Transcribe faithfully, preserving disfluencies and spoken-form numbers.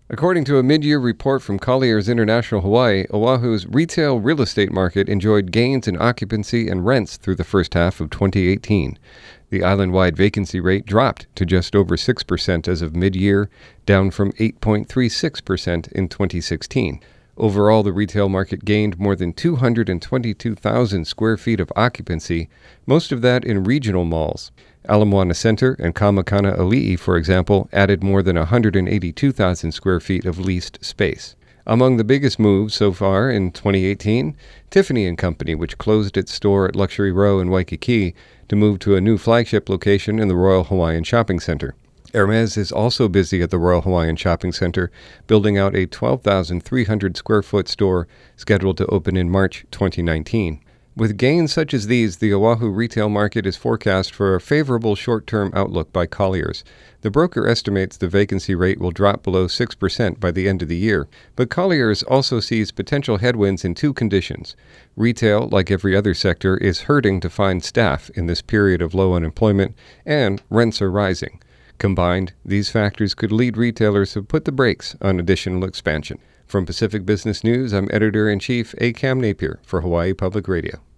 According to a mid-year report from Colliers International Hawaii, Oahu's retail real estate market enjoyed gains in occupancy and rents through the first half of twenty eighteen. The island-wide vacancy rate dropped to just over six percent as of mid-year, down from eight point three six percent in twenty sixteen. Overall, the retail market gained more than two hundred twenty-two thousand square feet of occupancy, most of that in regional malls. Ala Moana Center and Kamakana Ali'i, for example, added more than one hundred eighty-two thousand square feet of leased space. Among the biggest moves so far in twenty eighteen, Tiffany and Company, which closed its store at Luxury Row in Waikiki to move to a new flagship location in the Royal Hawaiian Shopping Center. Hermes is also busy at the Royal Hawaiian Shopping Center, building out a twelve thousand three hundred square foot store scheduled to open in March twenty nineteen. With gains such as these, the Oahu retail market is forecast for a favorable short-term outlook by Colliers. The broker estimates the vacancy rate will drop below six percent by the end of the year, but Colliers also sees potential headwinds in two conditions. Retail, like every other sector, is hurting to find staff in this period of low unemployment, and rents are rising. Combined, these factors could lead retailers to put the brakes on additional expansion. From Pacific Business News, I'm Editor-in-Chief A. Cam Napier for Hawaii Public Radio.